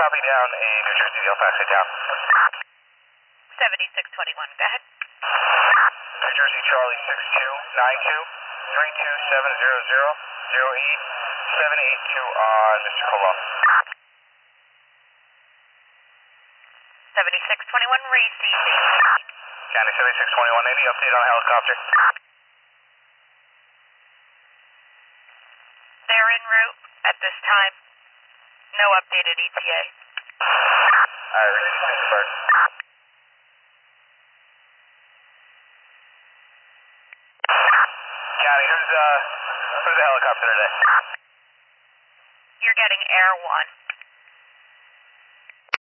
copy down a New Jersey, I'll fax it down. 7621, go ahead. New Jersey, Charlie 6292 32700 on Mr. Colon. 7621, receive. County 7621, any update on helicopter? They're en route at this time. No updated ETA. Alright, receive Pittsburgh. County, who's the helicopter today? You're getting Air 1.